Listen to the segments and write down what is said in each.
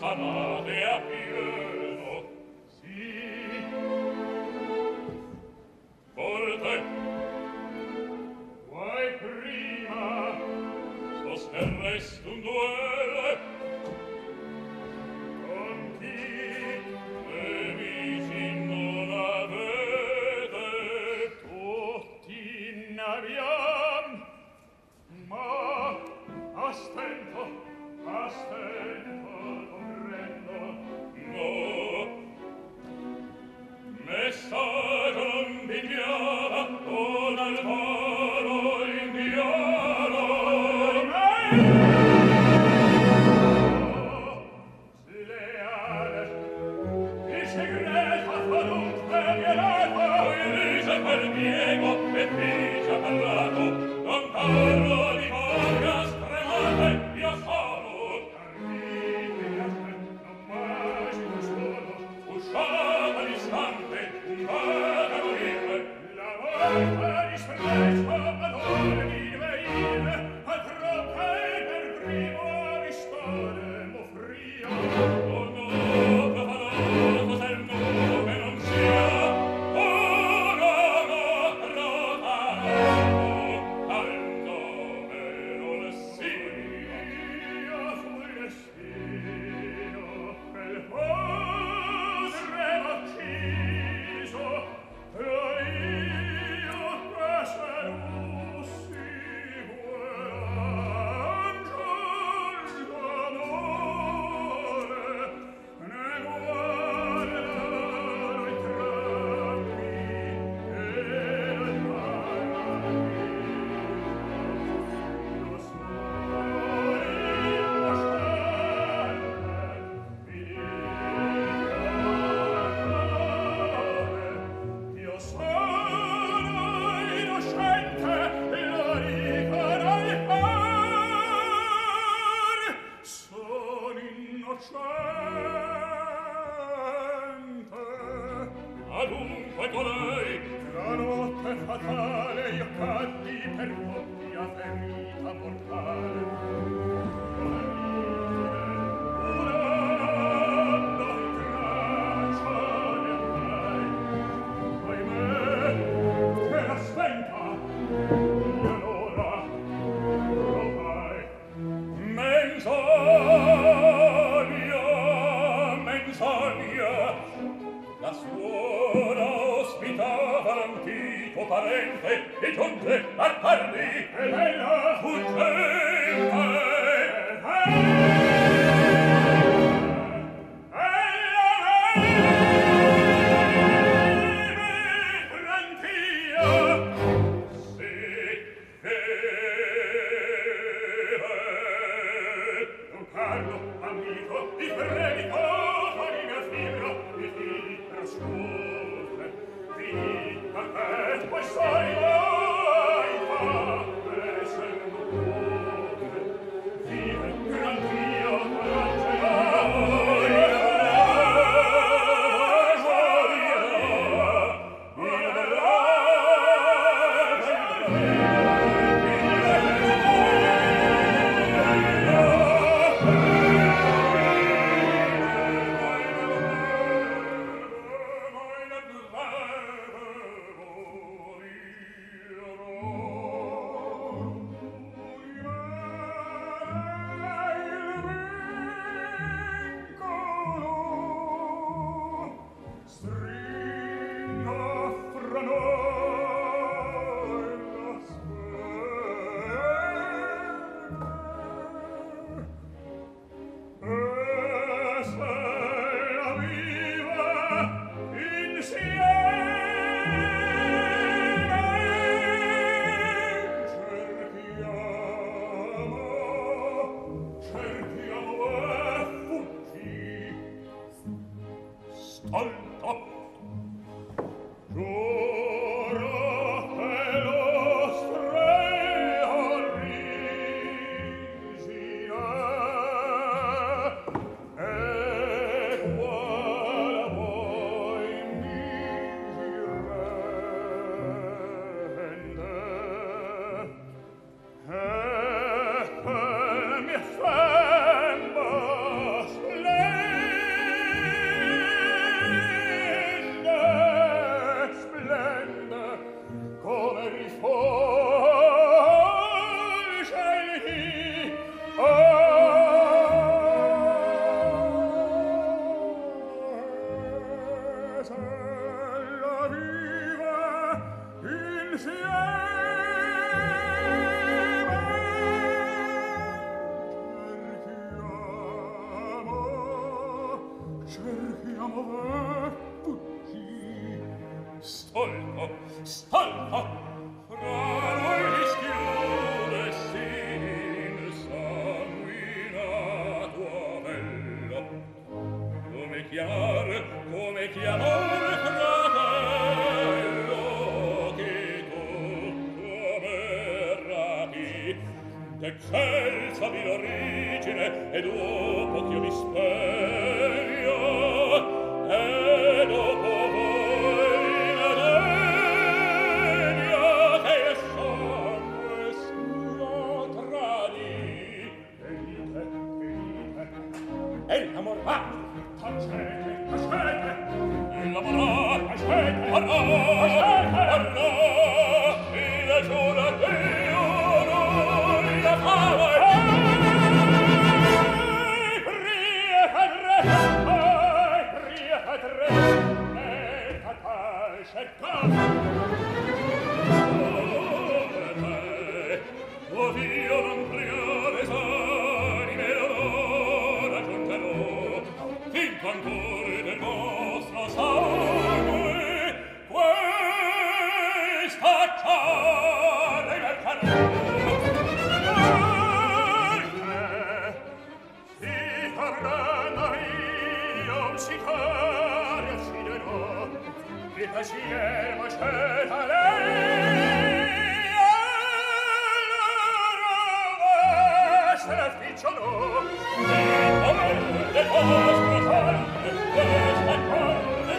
amate a pieno. Sì. Forte. Vuoi prima? Sosterresti un duello. Con chi? Nemici non avete. Tutti ne abbiam. Ma a stento, comprendo. No. Messaggio non vi chiama con al faro indiano. Sleale, il segreto qualunque violato. Elisa per piego e figia parlato. Non parlo di cose stremate, io sono. Arrivi, non mai ci sono. Usciata distante, vada a morire. La morte disprezzo, valore di divenire, altro che per primo avvistare m'offria. Oh no, profanato se il nome non sia. Oh no, profanato, al nome non sia. Io fui destino, quel padre m'acciso, e io questa russi angel d'amore, ne guardano i trampi e le mani. Io sono innocente, lo dicono al par. Sono innocente. Adunque colei, La notte fatale io caddi per doppia ferita mortale. Volando in traccia ne andai. Ahimè, che la spenta, e allora provai. menzogna, la suora ospitava l'antico parente e giunge a tardi E bella fuggente. mi affemba, lei donzella viva insieme cerchiamo tutti stolto stolto fra noi schiude insanguinato avello come chiamare fratello che tutto verrati d'eccelsa vi l'origine e dopo ch'io mi spegno e dopo voi la degna che il sangue suo tradie e l'amor va tacete il l'amor parla il giuro Dio non la fava Dio non pregare s'anime l'ora giunterò finto ancora del vostro sangue questa ciara mercarò perché si tornando io un sicario ucciderò che pensiero scelta lei l'ufficio no e come le vostre sangue questa cosa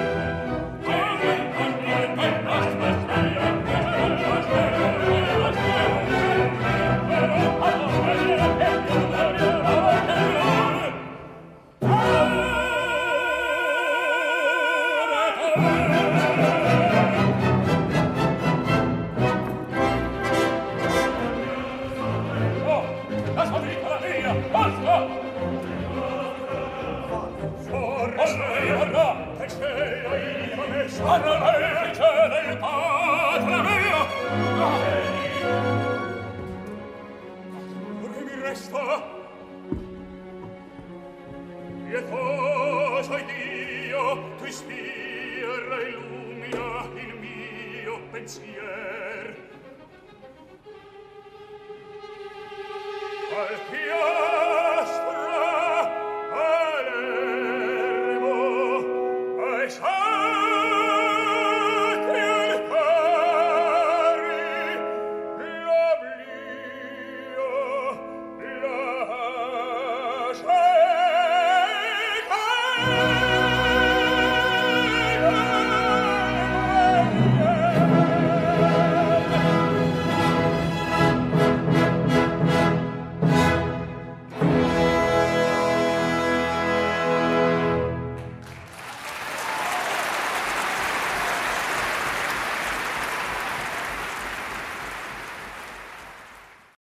pietoso Dio, tu ispira e illumina il mio pensier. Al